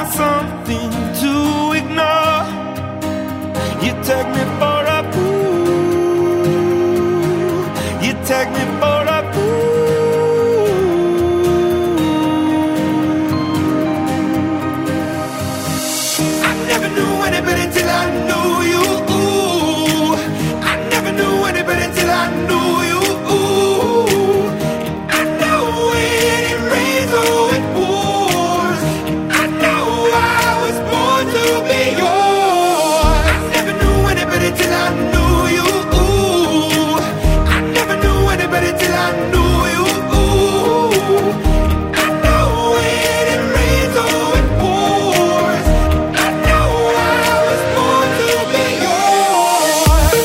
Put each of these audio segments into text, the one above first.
something to ignore. You take me for a fool. You take me for a fool. I never knew anybody till I knew you. I never knew anybody till I knew you. I know when it rains or it pours. I know I was born to be yours. I never knew anybody till I knew you. I never knew anybody till I knew you. I know when it rains or it pours. I know I was born to be yours.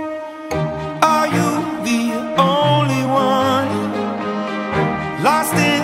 Are you the only one lost in